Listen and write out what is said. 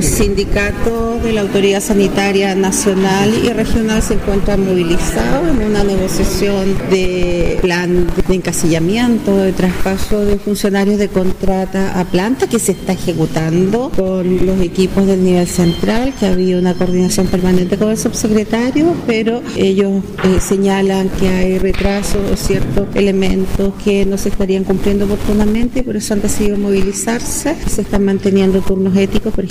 Los sindicatos de la Autoridad Sanitaria Nacional y Regional se encuentran movilizados en una negociación de plan de encasillamiento, de traspaso de funcionarios de contrata a planta que se está ejecutando con los equipos del nivel central, que ha habido una coordinación permanente con el subsecretario, pero ellos señalan que hay retrasos o ciertos elementos que no se estarían cumpliendo oportunamente y por eso han decidido movilizarse. Se están manteniendo turnos éticos, por